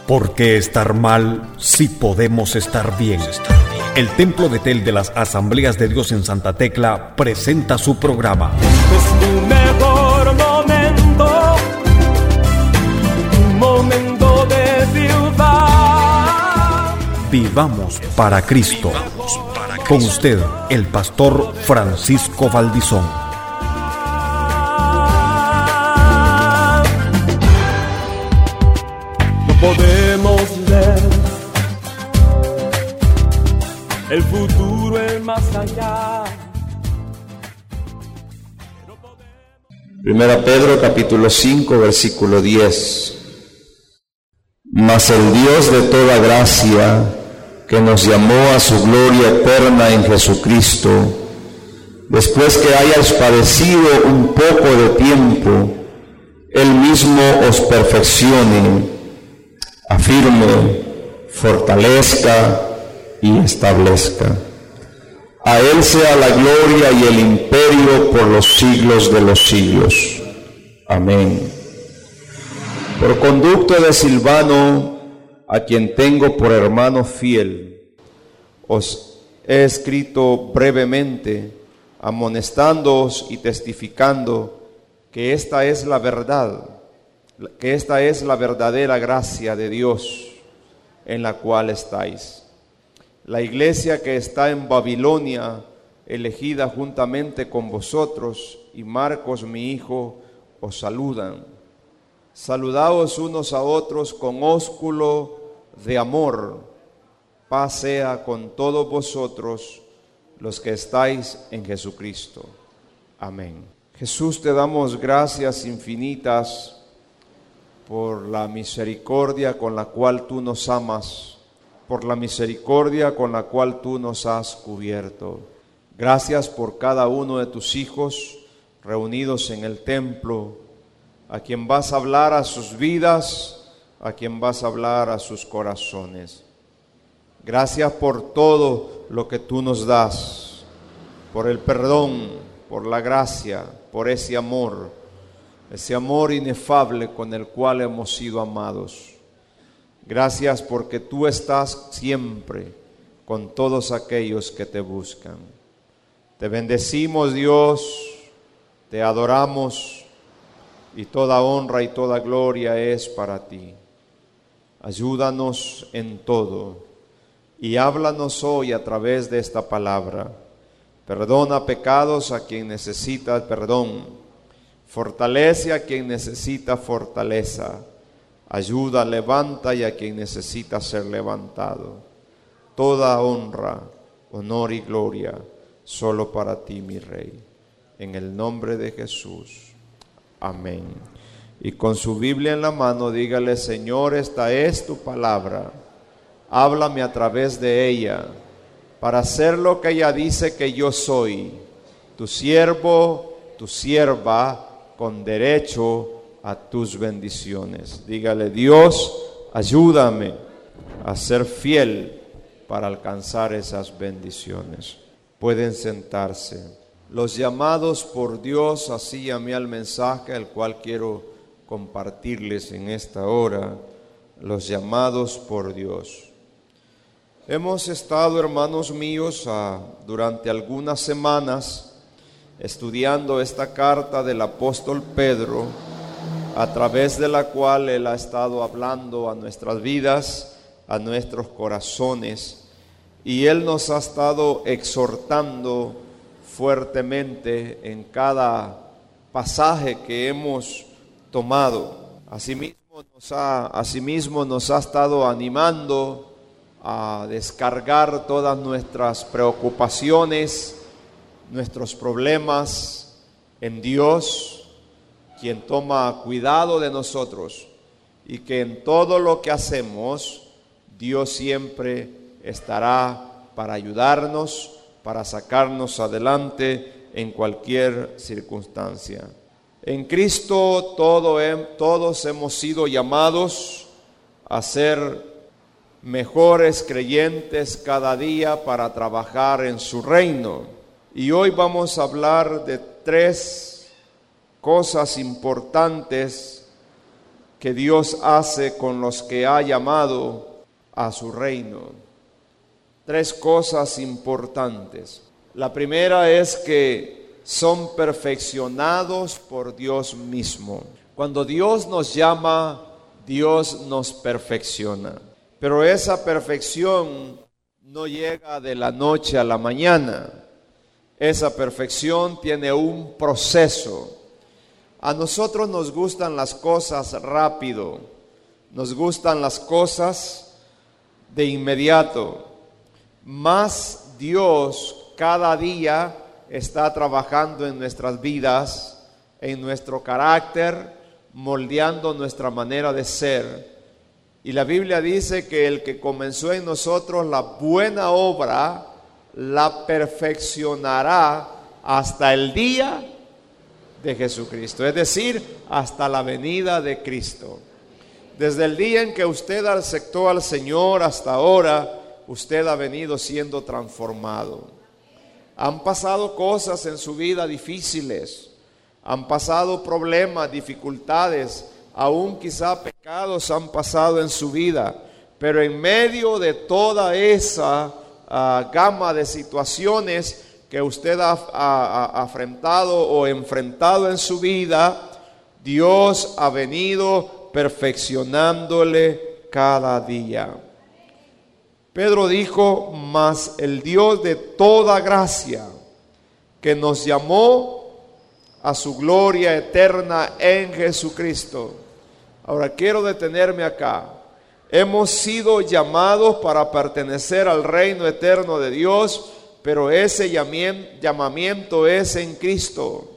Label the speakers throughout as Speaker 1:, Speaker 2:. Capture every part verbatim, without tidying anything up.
Speaker 1: ¿Por qué estar mal si podemos estar bien? El Templo Betel de las Asambleas de Dios en Santa Tecla presenta su programa.
Speaker 2: Es tu mejor momento, un momento de ciudad.
Speaker 1: Vivamos para Cristo. Con usted, el pastor Francisco Valdizón.
Speaker 2: Podemos ver el futuro, el más allá.
Speaker 3: Primera Pedro capítulo cinco versículo diez. Mas el Dios de toda gracia, que nos llamó a su gloria eterna en Jesucristo, después que hayas padecido un poco de tiempo, Él mismo os perfeccione, afirme, fortalezca y establezca. A Él sea la gloria y el imperio por los siglos de los siglos. Amén. Por conducto de Silvano, a quien tengo por hermano fiel, os he escrito brevemente, amonestándoos y testificando que esta es la verdad, que esta es la verdadera gracia de Dios en la cual estáis. La iglesia que está en Babilonia, elegida juntamente con vosotros, y Marcos mi hijo, os saludan. Saludaos unos a otros con ósculo de amor. Paz sea con todos vosotros los que estáis en Jesucristo. Amén. Jesús, te damos gracias infinitas por la misericordia con la cual tú nos amas, por la misericordia con la cual tú nos has cubierto. Gracias por cada uno de tus hijos reunidos en el templo, a quien vas a hablar a sus vidas, a quien vas a hablar a sus corazones. Gracias por todo lo que tú nos das, por el perdón, por la gracia, por ese amor, ese amor inefable con el cual hemos sido amados. Gracias porque tú estás siempre con todos aquellos que te buscan. Te bendecimos, Dios, te adoramos, y toda honra y toda gloria es para ti. Ayúdanos en todo y háblanos hoy a través de esta palabra. Perdona pecados a quien necesita perdón. Fortalece a quien necesita fortaleza. Ayuda, levanta y a quien necesita ser levantado. Toda honra, honor y gloria solo para ti, mi Rey. En el nombre de Jesús. Amén. Y con su Biblia en la mano, dígale: Señor, esta es tu palabra. Háblame a través de ella, para hacer lo que ella dice que yo soy, tu siervo, tu sierva, con derecho a tus bendiciones. Dígale: Dios, ayúdame a ser fiel para alcanzar esas bendiciones. Pueden sentarse. Los llamados por Dios, así llamé al mensaje al cual quiero compartirles en esta hora. Los llamados por Dios. Hemos estado, hermanos míos, a, durante algunas semanas estudiando esta carta del apóstol Pedro, a través de la cual él ha estado hablando a nuestras vidas, a nuestros corazones, y él nos ha estado exhortando fuertemente en cada pasaje que hemos tomado. Asimismo nos ha, asimismo nos ha estado animando a descargar todas nuestras preocupaciones, nuestros problemas en Dios, quien toma cuidado de nosotros, y que en todo lo que hacemos Dios siempre estará para ayudarnos, para sacarnos adelante en cualquier circunstancia. En Cristo todo, todos hemos sido llamados a ser mejores creyentes cada día para trabajar en su reino. Y hoy vamos a hablar de tres cosas importantes que Dios hace con los que ha llamado a su reino. Tres cosas importantes. La primera es que son perfeccionados por Dios mismo. Cuando Dios nos llama, Dios nos perfecciona. Pero esa perfección no llega de la noche a la mañana. Esa perfección tiene un proceso. A nosotros nos gustan las cosas rápido, nos gustan las cosas de inmediato. Mas Dios cada día está trabajando en nuestras vidas, en nuestro carácter, moldeando nuestra manera de ser. Y la Biblia dice que el que comenzó en nosotros la buena obra, la perfeccionará hasta el día de Jesucristo, es decir, hasta la venida de Cristo. Desde el día en que usted aceptó al Señor hasta ahora, usted ha venido siendo transformado. Han pasado cosas en su vida difíciles, han pasado problemas, dificultades, aún quizá pecados han pasado en su vida, pero en medio de toda esa uh, gama de situaciones que usted ha, ha, ha afrontado o enfrentado en su vida, Dios ha venido perfeccionándole cada día. Pedro dijo: mas el Dios de toda gracia, que nos llamó a su gloria eterna en Jesucristo. Ahora quiero detenerme acá. Hemos sido llamados para pertenecer al reino eterno de Dios, pero ese llamamiento es en Cristo.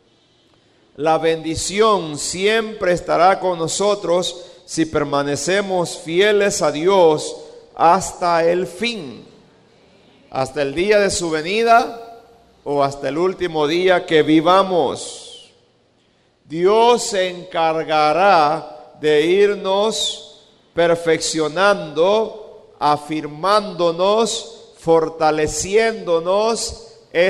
Speaker 3: La bendición siempre estará con nosotros si permanecemos fieles a Dios hasta el fin, hasta el día de su venida o hasta el último día que vivamos. Dios se encargará de irnos perfeccionando, afirmándonos, fortaleciéndonos,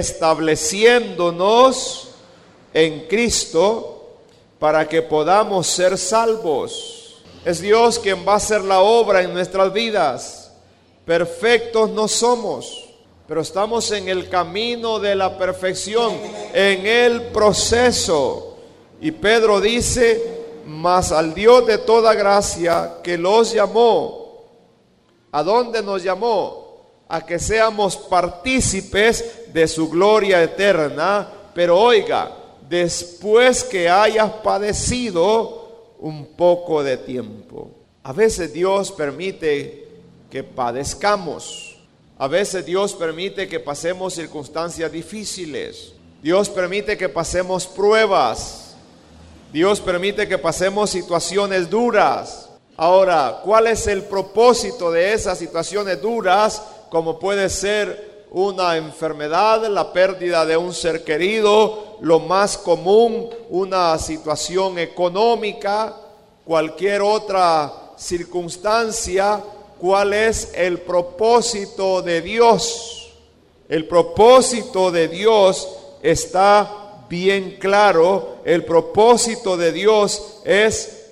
Speaker 3: estableciéndonos en Cristo para que podamos ser salvos. Es Dios quien va a hacer la obra en nuestras vidas. Perfectos no somos, pero estamos en el camino de la perfección, en el proceso. Y Pedro dice: mas al Dios de toda gracia, que los llamó. ¿A dónde nos llamó? A que seamos partícipes de su gloria eterna. Pero oiga, después que hayas padecido un poco de tiempo. A veces Dios permite que padezcamos. A veces Dios permite que pasemos circunstancias difíciles. Dios permite que pasemos pruebas. Dios permite que pasemos situaciones duras. Ahora, ¿cuál es el propósito de esas situaciones duras? Como puede ser una enfermedad, la pérdida de un ser querido, lo más común, una situación económica, cualquier otra circunstancia. ¿Cuál es el propósito de Dios? El propósito de Dios está bien claro. El propósito de Dios es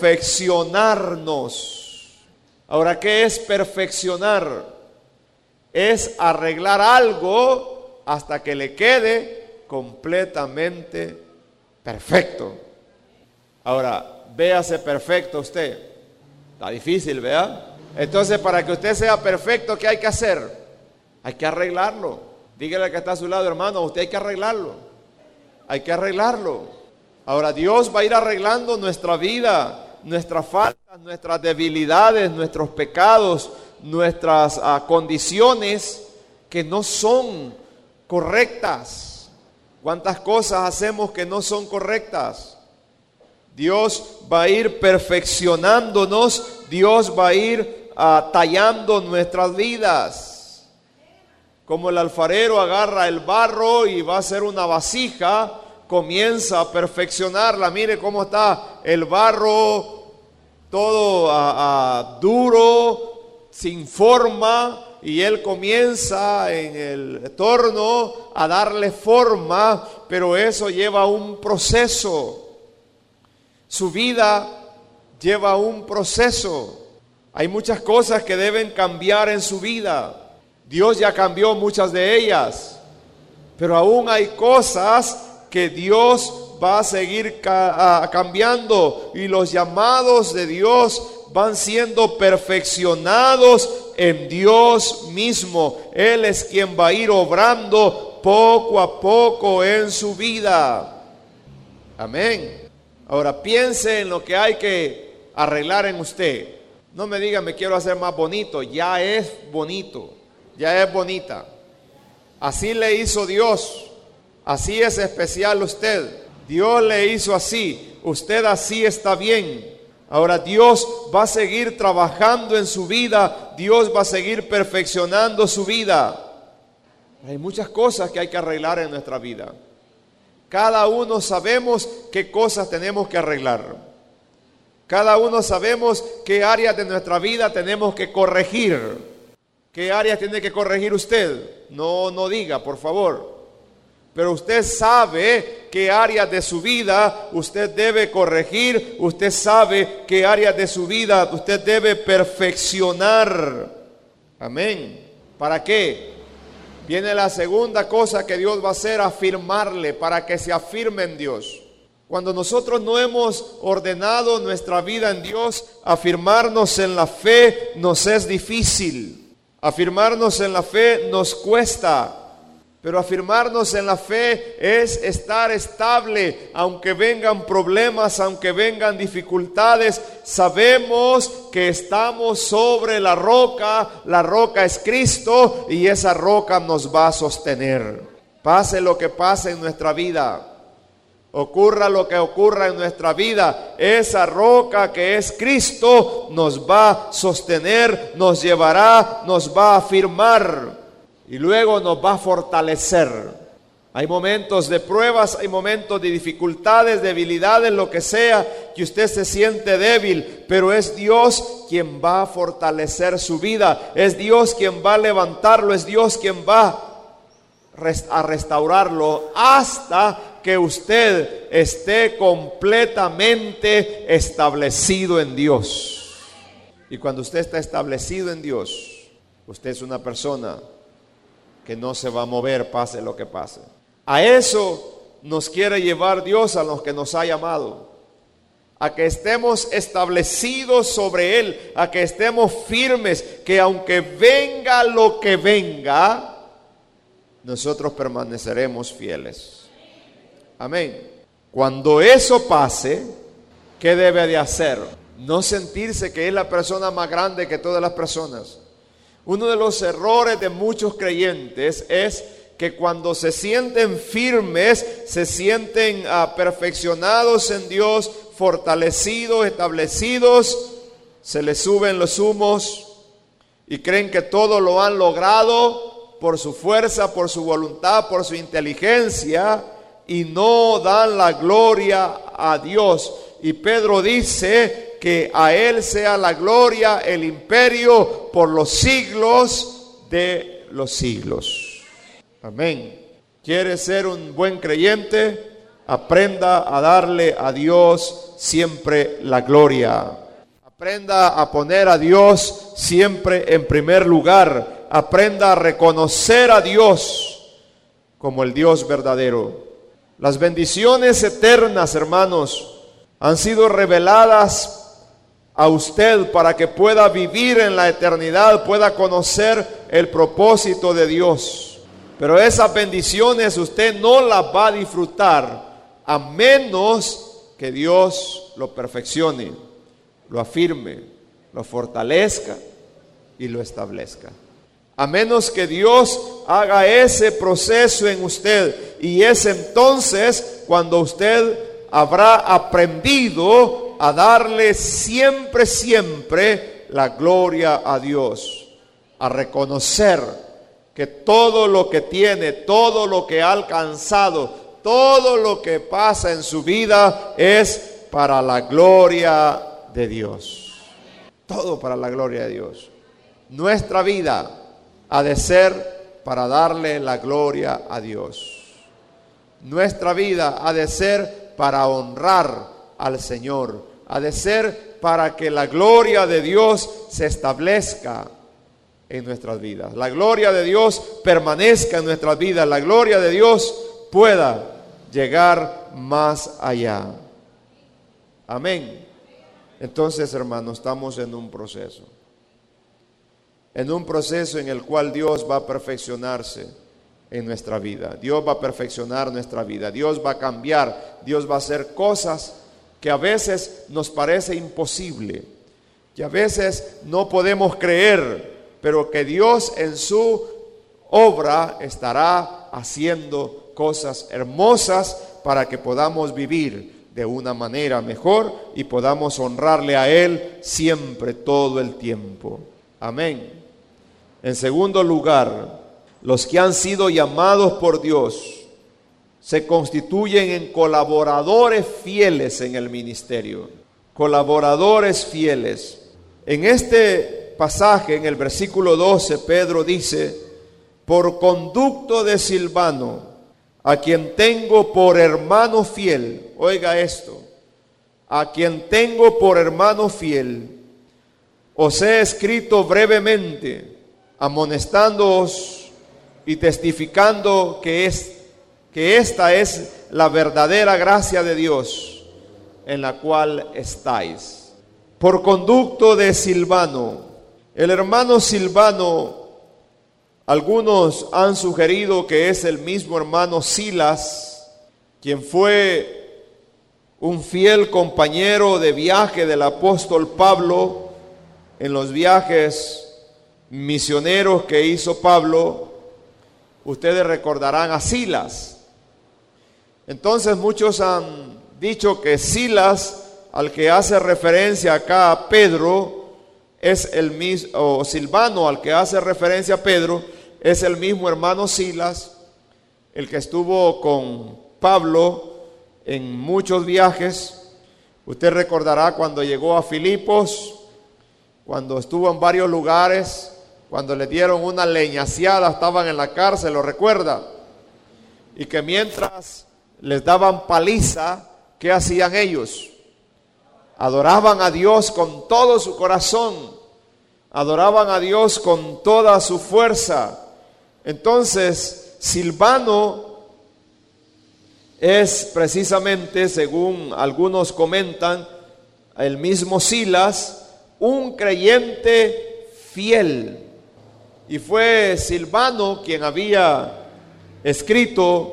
Speaker 3: perfeccionarnos. Ahora, ¿qué es perfeccionar? Es arreglar algo hasta que le quede completamente perfecto. Ahora, véase perfecto usted. Está difícil, ¿verdad? Entonces, para que usted sea perfecto, ¿qué hay que hacer? Hay que arreglarlo. Dígale al que está a su lado: hermano, usted hay que arreglarlo. Hay que arreglarlo. Ahora, Dios va a ir arreglando nuestra vida, nuestras faltas, nuestras debilidades, nuestros pecados, nuestras uh, condiciones que no son correctas. ¿Cuántas cosas hacemos que no son correctas? Dios va a ir perfeccionándonos. Dios va a ir uh, tallando nuestras vidas. Como el alfarero agarra el barro y va a hacer una vasija, comienza a perfeccionarla. Mire cómo está el barro, todo uh, uh, duro, sin forma, y él comienza en el torno a darle forma, pero eso lleva un proceso. Su vida lleva un proceso. Hay muchas cosas que deben cambiar en su vida. Dios ya cambió muchas de ellas, pero aún hay cosas que Dios va a seguir ca- a cambiando, y los llamados de Dios van siendo perfeccionados en Dios mismo. Él es quien va a ir obrando poco a poco en su vida. Amén. Ahora piense en lo que hay que arreglar en usted. No me diga, me quiero hacer más bonito. Ya es bonito, ya es bonita. Así le hizo Dios. Así es especial usted. Dios le hizo así. Usted así está bien. Ahora Dios va a seguir trabajando en su vida. Dios va a seguir perfeccionando su vida. Hay muchas cosas que hay que arreglar en nuestra vida. Cada uno sabemos qué cosas tenemos que arreglar. Cada uno sabemos qué áreas de nuestra vida tenemos que corregir. ¿Qué áreas tiene que corregir usted? No, no diga, por favor. Pero usted sabe qué áreas de su vida usted debe corregir. Usted sabe qué áreas de su vida usted debe perfeccionar. Amén. ¿Para qué? Viene la segunda cosa que Dios va a hacer, afirmarle, para que se afirme en Dios. Cuando nosotros no hemos ordenado nuestra vida en Dios, afirmarnos en la fe nos es difícil. Afirmarnos en la fe nos cuesta. Pero afirmarnos en la fe es estar estable, aunque vengan problemas, aunque vengan dificultades. Sabemos que estamos sobre la roca, la roca es Cristo, y esa roca nos va a sostener. Pase lo que pase en nuestra vida, ocurra lo que ocurra en nuestra vida, esa roca que es Cristo nos va a sostener, nos llevará, nos va a afirmar. Y luego nos va a fortalecer. Hay momentos de pruebas, hay momentos de dificultades, debilidades, lo que sea, que usted se siente débil, pero es Dios quien va a fortalecer su vida. Es Dios quien va a levantarlo, es Dios quien va a restaurarlo hasta que usted esté completamente establecido en Dios. Y cuando usted está establecido en Dios, usted es una persona que no se va a mover, pase lo que pase. A eso nos quiere llevar Dios, a los que nos ha llamado, a que estemos establecidos sobre Él, a que estemos firmes, que aunque venga lo que venga, nosotros permaneceremos fieles. Amén. Cuando eso pase, ¿qué debe de hacer? No sentirse que es la persona más grande que todas las personas. Uno de los errores de muchos creyentes es que cuando se sienten firmes, se sienten uh, perfeccionados en Dios, fortalecidos, establecidos, se les suben los humos y creen que todo lo han logrado por su fuerza, por su voluntad, por su inteligencia, y no dan la gloria a Dios. Y Pedro dice que a Él sea la gloria, el imperio por los siglos de los siglos. Amén. ¿Quiere ser un buen creyente? Aprenda a darle a Dios siempre la gloria. Aprenda a poner a Dios siempre en primer lugar. Aprenda a reconocer a Dios como el Dios verdadero. Las bendiciones eternas, hermanos, han sido reveladas a usted para que pueda vivir en la eternidad, pueda conocer el propósito de Dios. Pero esas bendiciones usted no las va a disfrutar a menos que Dios lo perfeccione, lo afirme, lo fortalezca y lo establezca. A menos que Dios haga ese proceso en usted, y es entonces cuando usted habrá aprendido a darle siempre, siempre la gloria a Dios, a reconocer que todo lo que tiene, todo lo que ha alcanzado, todo lo que pasa en su vida es para la gloria de Dios. Todo para la gloria de Dios. Nuestra vida ha de ser para darle la gloria a Dios. Nuestra vida ha de ser para honrar al Señor, ha de ser para que la gloria de Dios se establezca en nuestras vidas. La gloria de Dios permanezca en nuestras vidas. La gloria de Dios pueda llegar más allá. Amén. Entonces, hermanos, estamos en un proceso. En un proceso en el cual Dios va a perfeccionarse en nuestra vida. Dios va a perfeccionar nuestra vida. Dios va a cambiar. Dios va a hacer cosas que a veces nos parece imposible, que a veces no podemos creer, pero que Dios en su obra estará haciendo cosas hermosas para que podamos vivir de una manera mejor y podamos honrarle a Él siempre, todo el tiempo. Amén. En segundo lugar, los que han sido llamados por Dios se constituyen en colaboradores fieles en el ministerio. Colaboradores fieles. En este pasaje, en el versículo doce, Pedro dice: por conducto de Silvano, a quien tengo por hermano fiel. Oiga esto: a quien tengo por hermano fiel, os he escrito brevemente, amonestándoos y testificando que es que esta es la verdadera gracia de Dios en la cual estáis. Por conducto de Silvano. El hermano Silvano, algunos han sugerido que es el mismo hermano Silas, quien fue un fiel compañero de viaje del apóstol Pablo en los viajes misioneros que hizo Pablo. Ustedes recordarán a Silas. Entonces muchos han dicho que Silas, al que hace referencia acá a Pedro, es el mismo, o Silvano, al que hace referencia a Pedro, es el mismo hermano Silas, el que estuvo con Pablo en muchos viajes. Usted recordará cuando llegó a Filipos, cuando estuvo en varios lugares, cuando le dieron una leñaciada, estaban en la cárcel, ¿lo recuerda? Y que mientras les daban paliza, ¿qué hacían ellos? Adoraban a Dios con todo su corazón, adoraban a Dios con toda su fuerza. Entonces, Silvano es precisamente, según algunos comentan, el mismo Silas, un creyente fiel. Y fue Silvano quien había escrito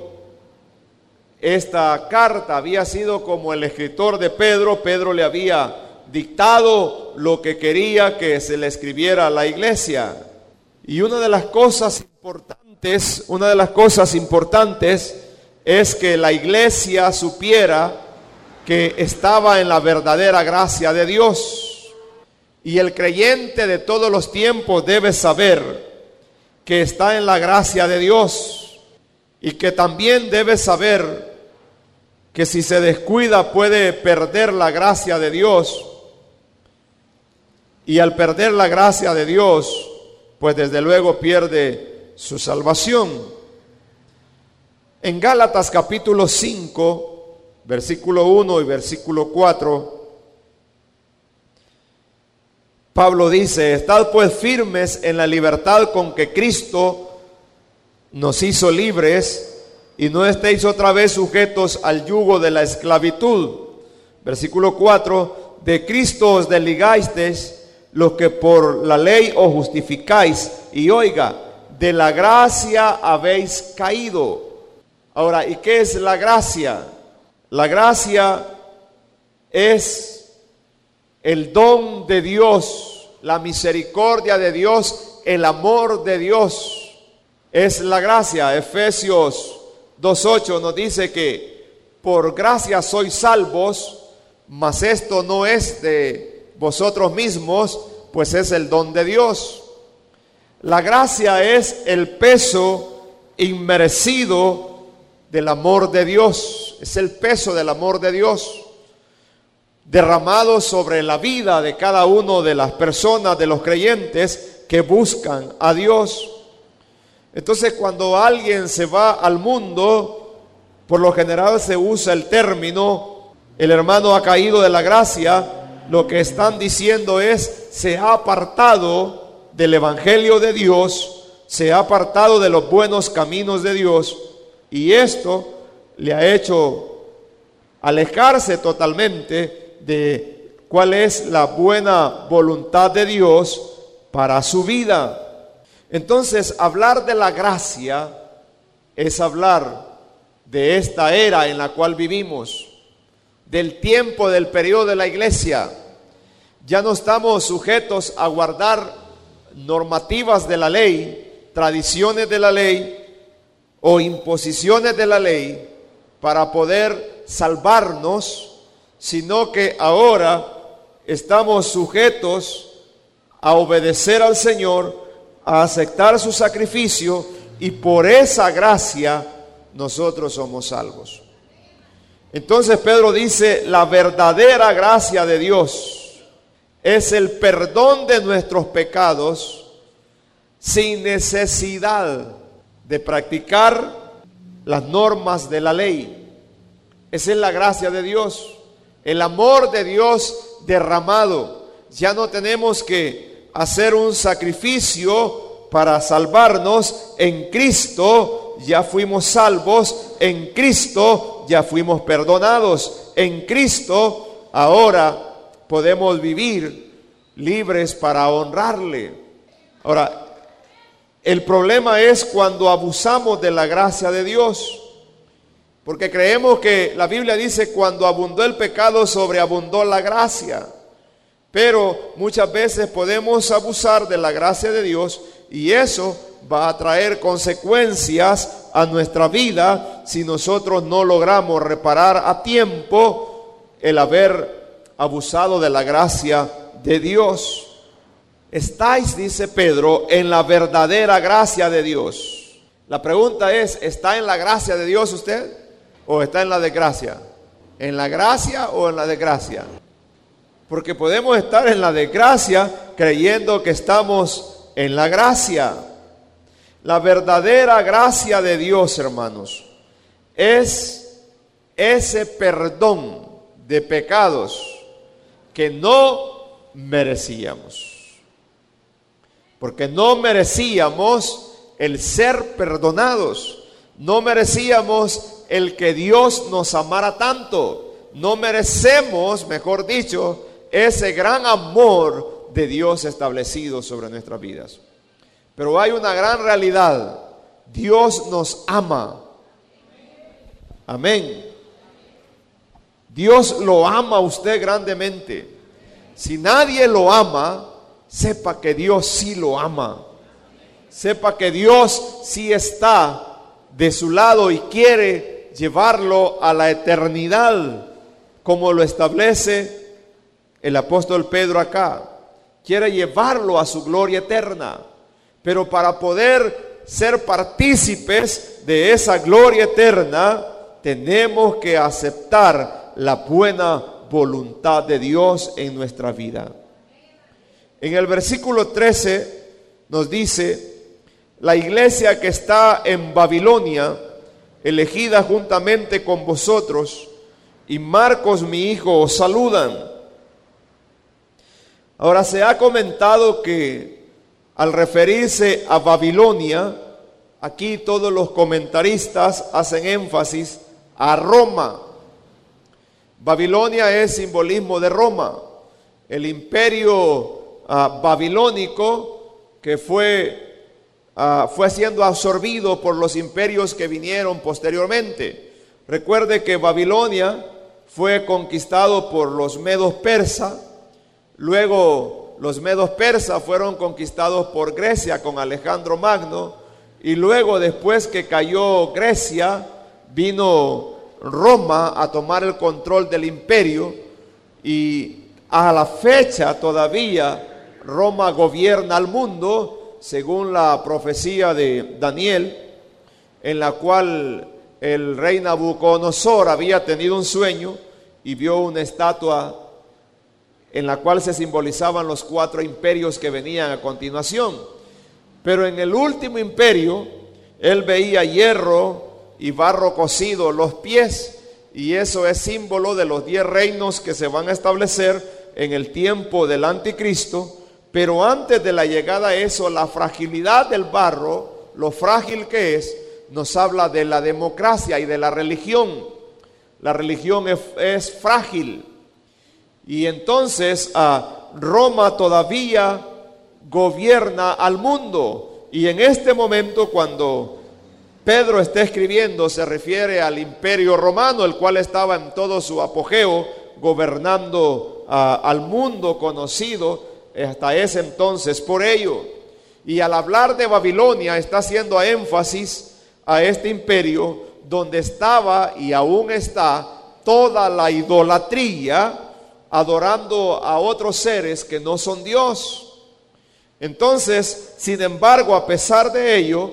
Speaker 3: esta carta, había sido como el escritor de Pedro. Pedro le había dictado lo que quería que se le escribiera a la iglesia. Y una de las cosas importantes, una de las cosas importantes es que la iglesia supiera que estaba en la verdadera gracia de Dios. Y el creyente de todos los tiempos debe saber que está en la gracia de Dios, y que también debe saber que si se descuida puede perder la gracia de Dios, y al perder la gracia de Dios, pues desde luego pierde su salvación. En Gálatas capítulo cinco, versículo uno y versículo cuatro, Pablo dice: estad pues firmes en la libertad con que Cristo nos hizo libres, y no estéis otra vez sujetos al yugo de la esclavitud. Versículo cuatro: de Cristo os desligasteis, los que por la ley os justificáis, y oiga, de la gracia habéis caído. Ahora, ¿y qué es la gracia? La gracia es el don de Dios, la misericordia de Dios, el amor de Dios. Es la gracia. Efesios dos ocho nos dice que por gracia sois salvos, mas esto no es de vosotros mismos, pues es el don de Dios. La gracia es el peso inmerecido del amor de Dios, es el peso del amor de Dios derramado sobre la vida de cada uno de las personas, de los creyentes que buscan a Dios. Entonces, cuando alguien se va al mundo, por lo general se usa el término: el hermano ha caído de la gracia, lo que están diciendo es: se ha apartado del evangelio de Dios, se ha apartado de los buenos caminos de Dios, y esto le ha hecho alejarse totalmente de cuál es la buena voluntad de Dios para su vida. Entonces, hablar de la gracia es hablar de esta era en la cual vivimos, del tiempo, del periodo de la iglesia. Ya no estamos sujetos a guardar normativas de la ley, tradiciones de la ley o imposiciones de la ley para poder salvarnos, sino que ahora estamos sujetos a obedecer al Señor, a aceptar su sacrificio, y por esa gracia nosotros somos salvos. Entonces Pedro dice: la verdadera gracia de Dios es el perdón de nuestros pecados sin necesidad de practicar las normas de la ley. Esa es la gracia de Dios, el amor de Dios derramado. Ya no tenemos que hacer un sacrificio para salvarnos. En Cristo ya fuimos salvos, en Cristo ya fuimos perdonados, en Cristo ahora podemos vivir libres para honrarle. Ahora, el problema es cuando abusamos de la gracia de Dios, porque creemos que la Biblia dice: cuando abundó el pecado, sobreabundó la gracia. Pero muchas veces podemos abusar de la gracia de Dios, y eso va a traer consecuencias a nuestra vida si nosotros no logramos reparar a tiempo el haber abusado de la gracia de Dios. Estáis, dice Pedro, en la verdadera gracia de Dios. La pregunta es: ¿está en la gracia de Dios usted o está en la desgracia? ¿En la gracia o en la desgracia? Porque podemos estar en la desgracia creyendo que estamos en la gracia. La verdadera gracia de Dios, hermanos, es ese perdón de pecados que no merecíamos. Porque no merecíamos el ser perdonados, no merecíamos el que Dios nos amara tanto, no merecemos, mejor dicho, ese gran amor de Dios establecido sobre nuestras vidas. Pero hay una gran realidad: Dios nos ama. Amén. Dios lo ama a usted grandemente. Si nadie lo ama, sepa que Dios sí lo ama. Sepa que Dios sí está de su lado y quiere llevarlo a la eternidad, como lo establece el apóstol Pedro acá. Quiere llevarlo a su gloria eterna. Pero para poder ser partícipes de esa gloria eterna, tenemos que aceptar la buena voluntad de Dios en nuestra vida. En el versículo trece nos dice: la iglesia que está en Babilonia, elegida juntamente con vosotros, y Marcos mi hijo os saludan. Ahora, se ha comentado que al referirse a Babilonia, aquí todos los comentaristas hacen énfasis a Roma. Babilonia es simbolismo de Roma, el imperio uh, babilónico que fue, uh, fue siendo absorbido por los imperios que vinieron posteriormente. Recuerde que Babilonia fue conquistado por los medos persas, luego los medos persas fueron conquistados por Grecia con Alejandro Magno, y luego, después que cayó Grecia, vino Roma a tomar el control del imperio, y a la fecha todavía Roma gobierna al mundo, según la profecía de Daniel, en la cual el rey Nabucodonosor había tenido un sueño y vio una estatua en la cual se simbolizaban los cuatro imperios que venían a continuación. Pero en el último imperio, él veía hierro y barro cocido los pies, y eso es símbolo de los diez reinos que se van a establecer en el tiempo del anticristo, pero antes de la llegada a eso, la fragilidad del barro, lo frágil que es, nos habla de la democracia y de la religión. La religión es, es frágil. Y entonces a Roma todavía gobierna al mundo. Y en este momento, cuando Pedro está escribiendo, se refiere al imperio romano, el cual estaba en todo su apogeo, gobernando uh, al mundo conocido hasta ese entonces por ello. Y al hablar de Babilonia está haciendo énfasis a este imperio donde estaba y aún está toda la idolatría, adorando a otros seres que no son Dios. Entonces, sin embargo, a pesar de ello,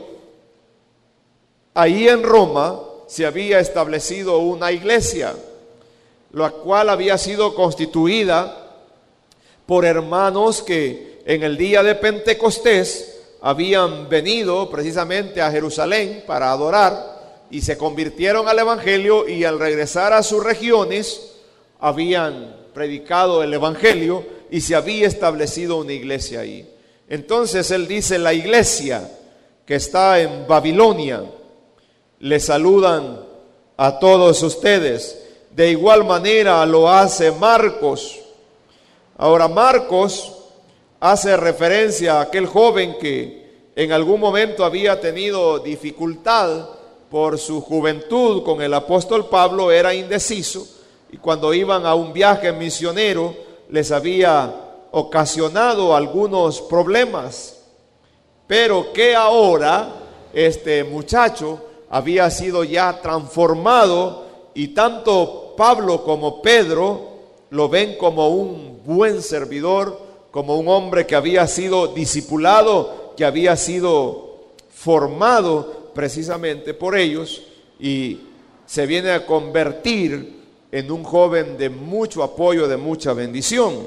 Speaker 3: ahí en Roma se había establecido una iglesia, la cual había sido constituida por hermanos que en el día de Pentecostés habían venido precisamente a Jerusalén para adorar y se convirtieron al evangelio, y al regresar a sus regiones habían predicado el evangelio y se había establecido una iglesia ahí. Entonces él dice: la iglesia que está en Babilonia, le saludan a todos ustedes. De igual manera lo hace Marcos. Ahora, Marcos hace referencia a aquel joven que en algún momento había tenido dificultad por su juventud con el apóstol Pablo, era indeciso, y cuando iban a un viaje misionero les había ocasionado algunos problemas, pero que ahora este muchacho había sido ya transformado, y tanto Pablo como Pedro lo ven como un buen servidor, como un hombre que había sido discipulado, que había sido formado precisamente por ellos, y se viene a convertir en un joven de mucho apoyo, de mucha bendición.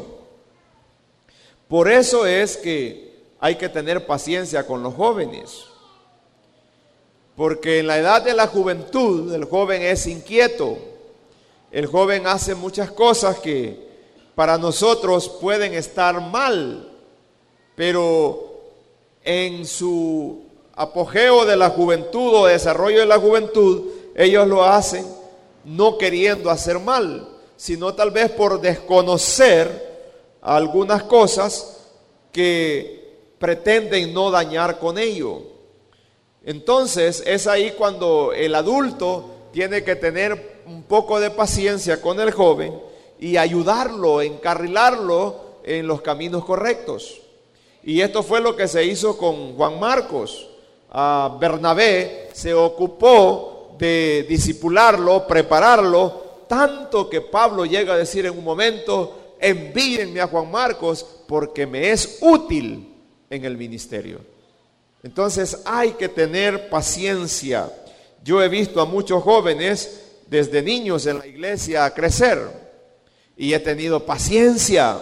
Speaker 3: Por eso es que hay que tener paciencia con los jóvenes, porque en la edad de la juventud el joven es inquieto, el joven hace muchas cosas que para nosotros pueden estar mal, pero en su apogeo de la juventud o desarrollo de la juventud, ellos lo hacen no queriendo hacer mal, sino tal vez por desconocer algunas cosas que pretenden no dañar con ello. Entonces es ahí cuando el adulto tiene que tener un poco de paciencia con el joven y ayudarlo, encarrilarlo en los caminos correctos. Y esto fue lo que se hizo con Juan Marcos. A Bernabé se ocupó de discipularlo, prepararlo, tanto que Pablo llega a decir en un momento: envíenme a Juan Marcos porque me es útil en el ministerio. Entonces hay que tener paciencia. Yo he visto a muchos jóvenes desde niños en la iglesia crecer y he tenido paciencia.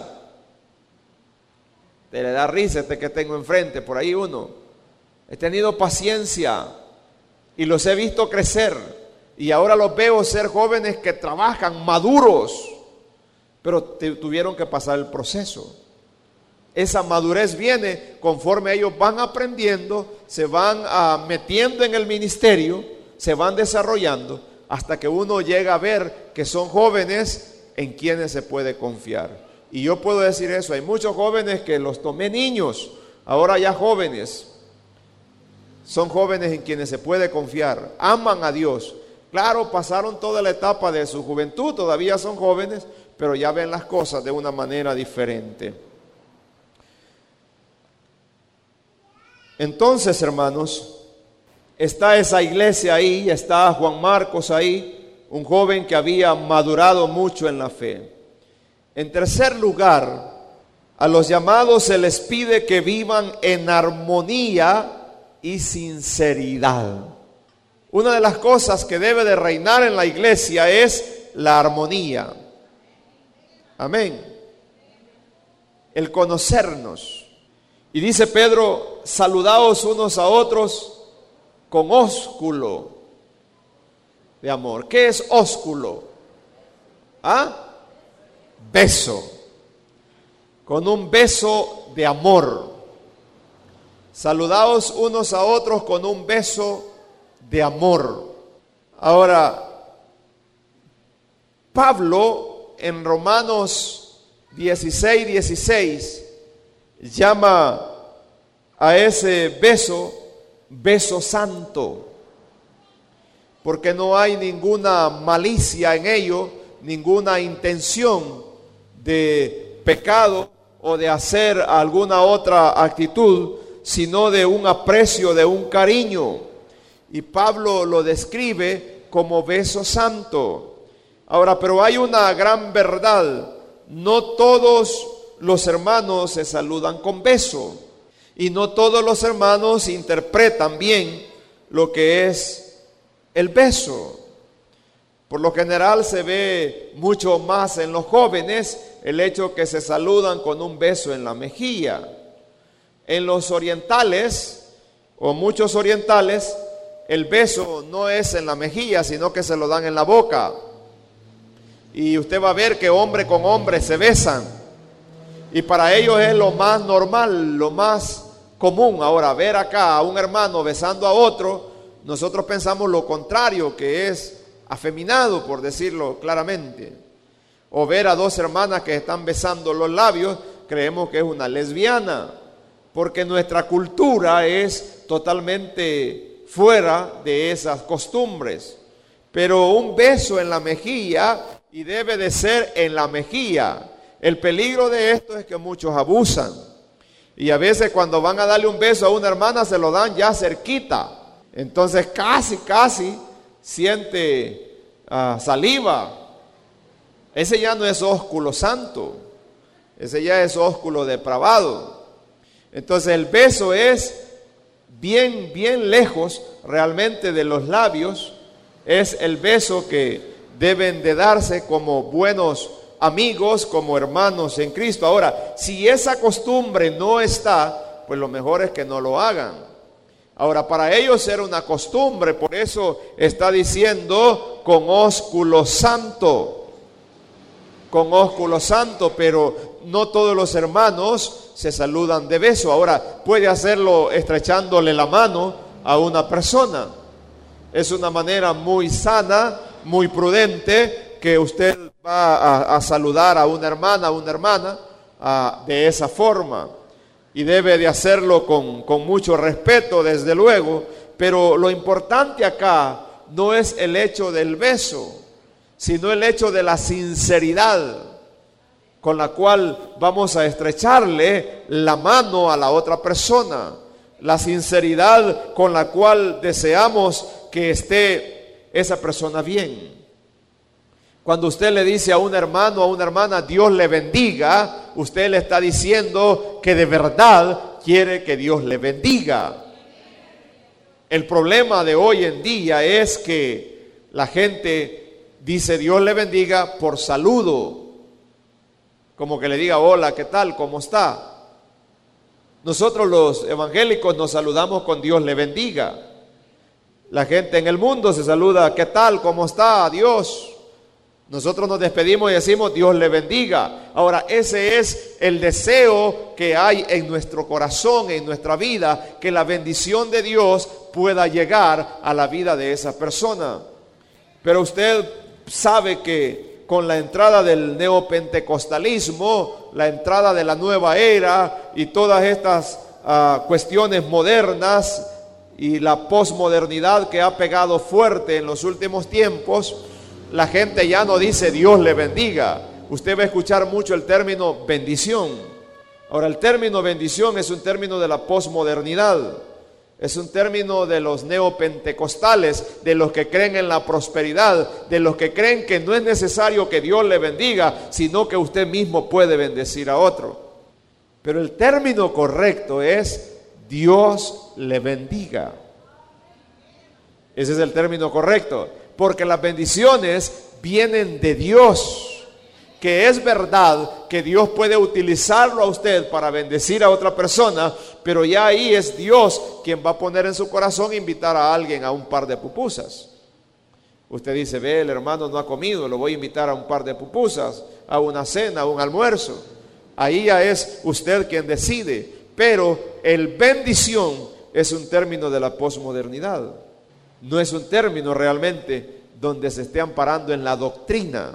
Speaker 3: Te le da risa este que tengo enfrente, por ahí uno. He tenido paciencia y los he visto crecer, y ahora los veo ser jóvenes que trabajan maduros, pero te, tuvieron que pasar el proceso. Esa madurez viene conforme ellos van aprendiendo, se van uh, metiendo en el ministerio, se van desarrollando, hasta que uno llega a ver que son jóvenes en quienes se puede confiar. Y yo puedo decir eso, hay muchos jóvenes que los tomé niños, ahora ya jóvenes, son jóvenes en quienes se puede confiar, aman a Dios. Claro, pasaron toda la etapa de su juventud, todavía son jóvenes, pero ya ven las cosas de una manera diferente. Entonces, hermanos, está esa iglesia ahí, está Juan Marcos ahí, un joven que había madurado mucho en la fe. En tercer lugar, a los llamados se les pide que vivan en armonía y sinceridad. Una de las cosas que debe de reinar en la iglesia es la armonía. Amén. El conocernos. Y dice Pedro: saludaos unos a otros con ósculo de amor. ¿Qué es ósculo? ¿Ah? Beso. con un beso de amor. Saludaos unos a otros con un beso de amor. Ahora, Pablo en Romanos dieciséis, dieciséis llama a ese beso, beso santo, porque no hay ninguna malicia en ello, ninguna intención de pecado o de hacer alguna otra actitud, sino de un aprecio, de un cariño. Y Pablo lo describe como beso santo. Ahora, pero hay una gran verdad: no todos los hermanos se saludan con beso, y no todos los hermanos interpretan bien lo que es el beso. Por lo general se ve mucho más en los jóvenes el hecho que se saludan con un beso en la mejilla. En los orientales, o muchos orientales, el beso no es en la mejilla, sino que se lo dan en la boca. Y usted va a ver que hombre con hombre se besan. Y para ellos es lo más normal, lo más común. Ahora, ver acá a un hermano besando a otro, nosotros pensamos lo contrario, que es afeminado, por decirlo claramente. O ver a dos hermanas que están besando los labios, creemos que es una lesbiana, porque nuestra cultura es totalmente fuera de esas costumbres. Pero un beso en la mejilla, y debe de ser en la mejilla. El peligro de esto es que muchos abusan, y a veces cuando van a darle un beso a una hermana se lo dan ya cerquita. Entonces casi, casi siente uh, saliva. Ese ya no es ósculo santo, ese ya es ósculo depravado. Entonces el beso es bien, bien lejos realmente de los labios. Es el beso que deben de darse como buenos amigos, como hermanos en Cristo. Ahora, si esa costumbre no está, pues lo mejor es que no lo hagan. Ahora, para ellos era una costumbre, por eso está diciendo con ósculo santo. Con ósculo santo, pero no todos los hermanos se saludan de beso. Ahora, puede hacerlo estrechándole la mano a una persona. Es una manera muy sana, muy prudente, que usted va a, a saludar a una hermana, a una hermana, a, de esa forma. Y debe de hacerlo con, con mucho respeto, desde luego. Pero lo importante acá no es el hecho del beso, sino el hecho de la sinceridad con la cual vamos a estrecharle la mano a la otra persona. La sinceridad con la cual deseamos que esté esa persona bien. Cuando usted le dice a un hermano o a una hermana, Dios le bendiga, usted le está diciendo que de verdad quiere que Dios le bendiga. El problema de hoy en día es que la gente dice Dios le bendiga por saludo, como que le diga hola, ¿qué tal? ¿Cómo está? Nosotros los evangélicos nos saludamos con Dios le bendiga. La gente en el mundo se saluda, ¿qué tal? ¿Cómo está? Adiós. Nosotros nos despedimos y decimos Dios le bendiga. Ahora, ese es el deseo que hay en nuestro corazón, en nuestra vida, que la bendición de Dios pueda llegar a la vida de esa persona. Pero usted sabe que con la entrada del neopentecostalismo, la entrada de la nueva era y todas estas uh, cuestiones modernas y la posmodernidad que ha pegado fuerte en los últimos tiempos, la gente ya no dice Dios le bendiga. Usted va a escuchar mucho el término bendición. Ahora, el término bendición es un término de la posmodernidad. Es un término de los neopentecostales, de los que creen en la prosperidad, de los que creen que no es necesario que Dios le bendiga, sino que usted mismo puede bendecir a otro. Pero el término correcto es Dios le bendiga. Ese es el término correcto, porque las bendiciones vienen de Dios. Que es verdad que Dios puede utilizarlo a usted para bendecir a otra persona, pero ya ahí es Dios quien va a poner en su corazón invitar a alguien a un par de pupusas. Usted dice, ve, el hermano no ha comido, lo voy a invitar a un par de pupusas, a una cena, a un almuerzo. Ahí ya es usted quien decide. Pero el bendición es un término de la posmodernidad. No es un término realmente donde se esté amparando en la doctrina.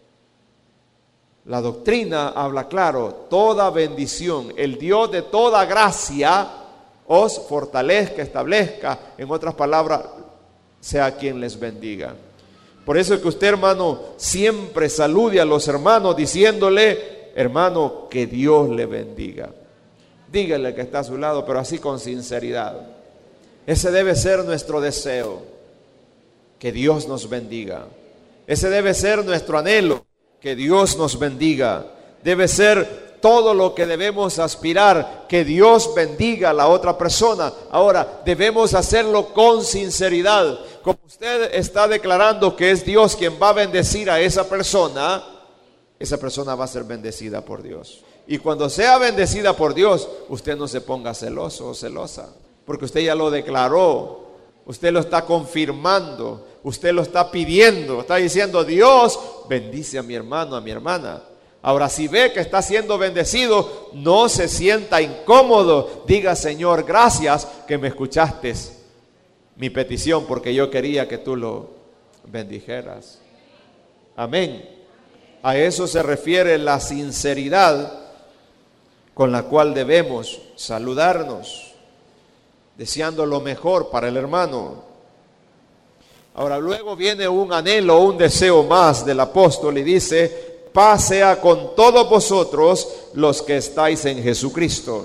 Speaker 3: La doctrina habla claro, toda bendición, el Dios de toda gracia os fortalezca, establezca, en otras palabras, sea quien les bendiga. Por eso es que usted, hermano, siempre salude a los hermanos diciéndole, hermano, que Dios le bendiga. Dígale que está a su lado, pero así con sinceridad. Ese debe ser nuestro deseo, que Dios nos bendiga. Ese debe ser nuestro anhelo, que Dios nos bendiga. Debe ser todo lo que debemos aspirar, que Dios bendiga a la otra persona. Ahora, debemos hacerlo con sinceridad. Como usted está declarando que es Dios quien va a bendecir a esa persona, esa persona va a ser bendecida por Dios. Y cuando sea bendecida por Dios, usted no se ponga celoso o celosa, porque usted ya lo declaró, usted lo está confirmando, usted lo está pidiendo, está diciendo, Dios bendice a mi hermano, a mi hermana. Ahora, si ve que está siendo bendecido, no se sienta incómodo, diga, Señor, gracias que me escuchaste mi petición, porque yo quería que tú lo bendijeras. Amén. A eso se refiere la sinceridad con la cual debemos saludarnos, deseando lo mejor para el hermano. Ahora, luego viene un anhelo, un deseo más del apóstol y dice, paz sea con todos vosotros los que estáis en Jesucristo.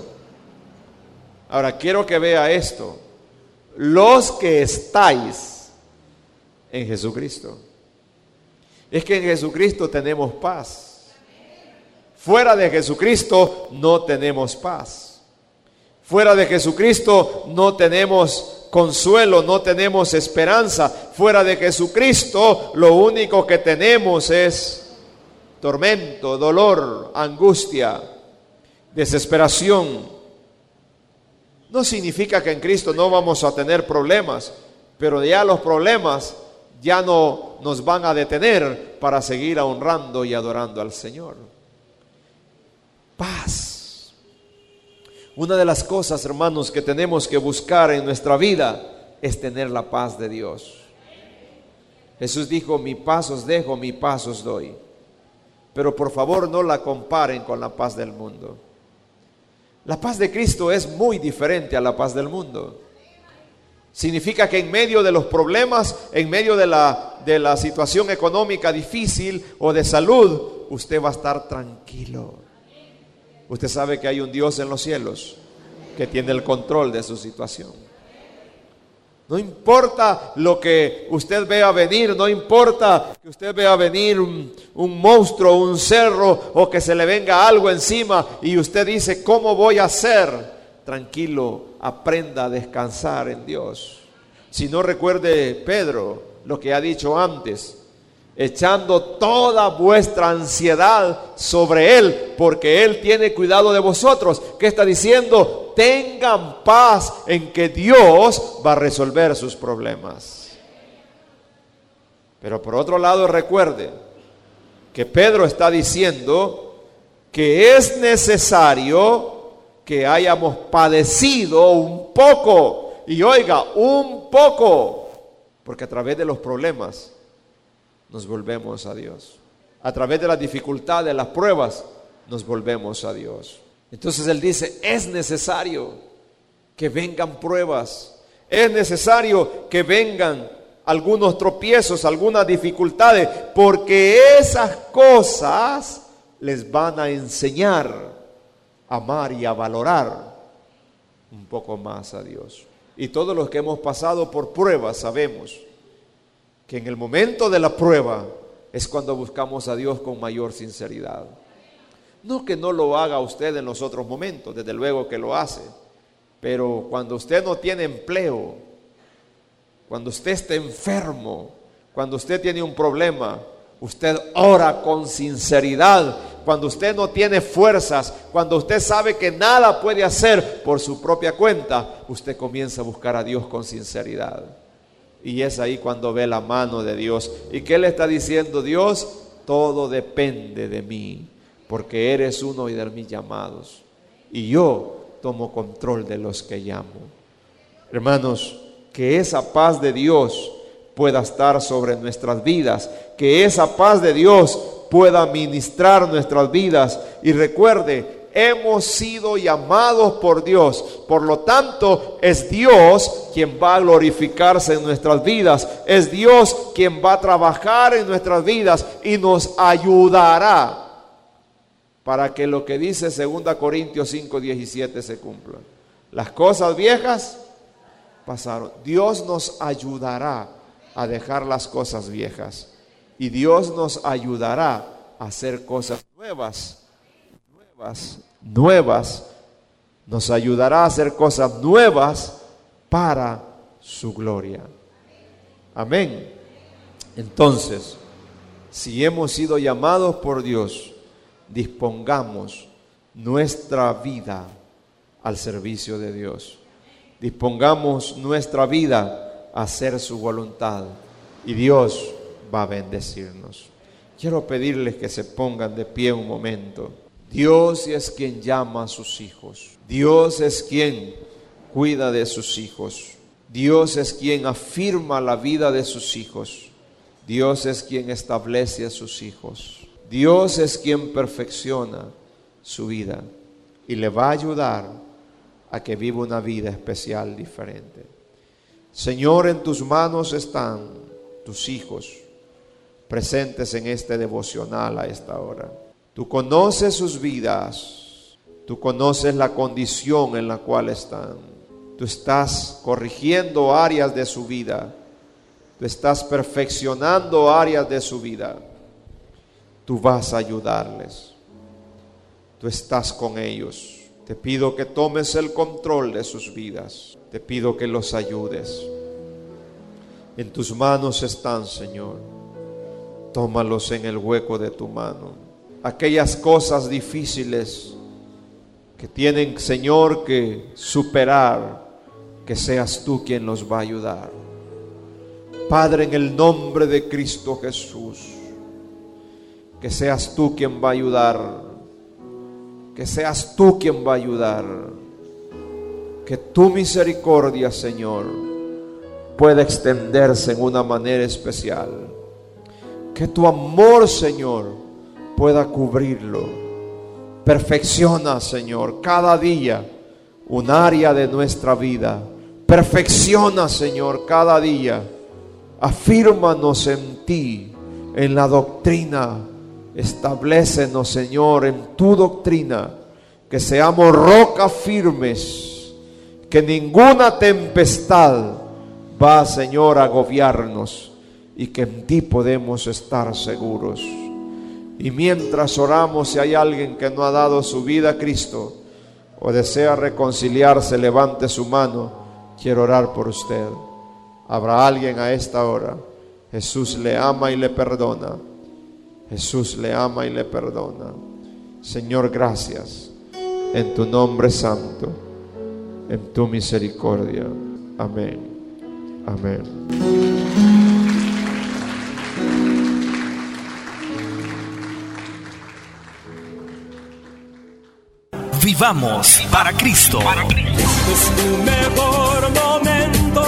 Speaker 3: Ahora, quiero que vea esto. Los que estáis en Jesucristo. Es que en Jesucristo tenemos paz. Fuera de Jesucristo no tenemos paz. Fuera de Jesucristo no tenemos consuelo, no tenemos esperanza. Fuera de Jesucristo lo único que tenemos es tormento, dolor, angustia, desesperación. No significa que en Cristo no vamos a tener problemas, pero ya los problemas ya no nos van a detener para seguir honrando y adorando al Señor. Paz. Una de las cosas, hermanos, que tenemos que buscar en nuestra vida es tener la paz de Dios. Jesús dijo, mi paz os dejo, mi paz os doy. Pero por favor no la comparen con la paz del mundo. La paz de Cristo es muy diferente a la paz del mundo. Significa que en medio de los problemas, en medio de la, de la situación económica difícil o de salud, usted va a estar tranquilo. Usted sabe que hay un Dios en los cielos que tiene el control de su situación. No importa lo que usted vea venir, no importa que usted vea venir un, un monstruo, un cerro, o que se le venga algo encima y usted dice, ¿cómo voy a hacer? Tranquilo, aprenda a descansar en Dios. Si no, recuerde Pedro lo que ha dicho antes, echando toda vuestra ansiedad sobre Él, porque Él tiene cuidado de vosotros. ¿Qué está diciendo? Tengan paz en que Dios va a resolver sus problemas. Pero por otro lado, recuerde que Pedro está diciendo que es necesario que hayamos padecido un poco. Y oiga, un poco, porque a través de los problemas nos volvemos a Dios. A través de las dificultades, las pruebas, nos volvemos a Dios. Entonces él dice, es necesario que vengan pruebas, es necesario que vengan algunos tropiezos, algunas dificultades, porque esas cosas les van a enseñar a amar y a valorar un poco más a Dios. Y todos los que hemos pasado por pruebas sabemos que en el momento de la prueba es cuando buscamos a Dios con mayor sinceridad. No que no lo haga usted en los otros momentos, desde luego que lo hace, pero cuando usted no tiene empleo, cuando usted está enfermo, cuando usted tiene un problema, usted ora con sinceridad. Cuando usted no tiene fuerzas, cuando usted sabe que nada puede hacer por su propia cuenta, usted comienza a buscar a Dios con sinceridad. Y es ahí cuando ve la mano de Dios. ¿Y qué le está diciendo Dios? Todo depende de mí. porque eres uno de mis llamados y yo tomo control de los que llamo. Hermanos, que esa paz de Dios pueda estar sobre nuestras vidas, que esa paz de Dios pueda ministrar nuestras vidas. Y recuerde, hemos sido llamados por Dios, por lo tanto es Dios quien va a glorificarse en nuestras vidas, es Dios quien va a trabajar en nuestras vidas y nos ayudará para que lo que dice segunda Corintios cinco diecisiete se cumpla. Las cosas viejas pasaron. Dios nos ayudará a dejar las cosas viejas y Dios nos ayudará a hacer cosas nuevas, nuevas, nuevas. Nos ayudará a hacer cosas nuevas para su gloria. Amén. Entonces, si hemos sido llamados por Dios, dispongamos nuestra vida al servicio de Dios. Dispongamos nuestra vida a hacer su voluntad y Dios va a bendecirnos. Quiero pedirles que se pongan de pie un momento. Dios es quien llama a sus hijos. Dios es quien cuida de sus hijos. Dios es quien afirma la vida de sus hijos. Dios es quien establece a sus hijos. Dios es quien perfecciona su vida y le va a ayudar a que viva una vida especial, diferente. Señor, en tus manos están tus hijos presentes en este devocional a esta hora. Tú conoces sus vidas, tú conoces la condición en la cual están. Tú estás corrigiendo áreas de su vida, tú estás perfeccionando áreas de su vida. Tú vas a ayudarles. Tú estás con ellos. Te pido que tomes el control de sus vidas. Te pido que los ayudes. En tus manos están, Señor. Tómalos en el hueco de tu mano. Aquellas cosas difíciles que tienen, Señor, que superar, que seas tú quien los va a ayudar. Padre, en el nombre de Cristo Jesús, que seas tú quien va a ayudar, que seas tú quien va a ayudar, que tu misericordia, Señor, pueda extenderse en una manera especial, que tu amor, Señor, pueda cubrirlo. Perfecciona, Señor, cada día un área de nuestra vida. Perfecciona, Señor, cada día. Afírmanos en ti, en la doctrina. Establécenos, Señor, en tu doctrina, que seamos rocas firmes, que ninguna tempestad va, Señor, a agobiarnos y que en ti podemos estar seguros. Y mientras oramos, si hay alguien que no ha dado su vida a Cristo o desea reconciliarse, levante su mano. Quiero orar por usted. ¿Habrá alguien a esta hora? Jesús le ama y le perdona. Jesús le ama y le perdona. Señor, gracias en tu nombre santo, en tu misericordia. Amén. Amén.
Speaker 4: Vivamos para Cristo.
Speaker 2: Es tu mejor momento,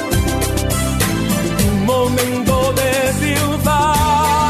Speaker 2: un momento de triunfar.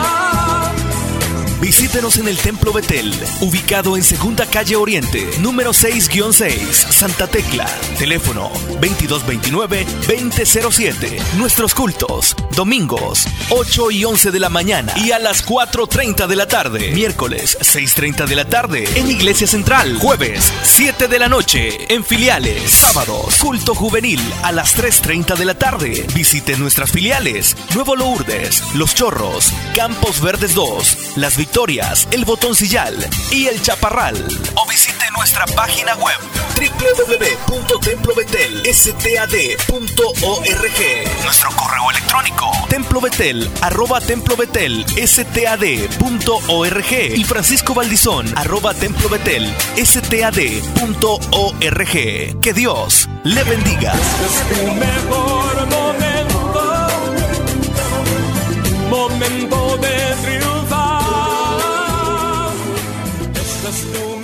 Speaker 4: Visítenos en el Templo Betel, ubicado en Segunda Calle Oriente, número seis guion seis, Santa Tecla. Teléfono veintidós veintinueve veinte cero siete. Nuestros cultos, domingos, ocho y once de la mañana y a las cuatro treinta de la tarde. Miércoles, seis treinta de la tarde en Iglesia Central. Jueves, siete de la noche en filiales. Sábados, culto juvenil a las tres treinta de la tarde. Visite nuestras filiales: Nuevo Lourdes, Los Chorros, Campos Verdes dos, Las Victorias, El Botoncillal y El Chaparral. O visite nuestra página web doble u doble u doble u punto templo betel stad punto org. Nuestro correo electrónico templobetel arroba templobetel stad punto org y Francisco Valdizón arroba templobetel stad punto org. Que Dios le bendiga.
Speaker 2: Es tu mejor momento, momento de triunfar. just know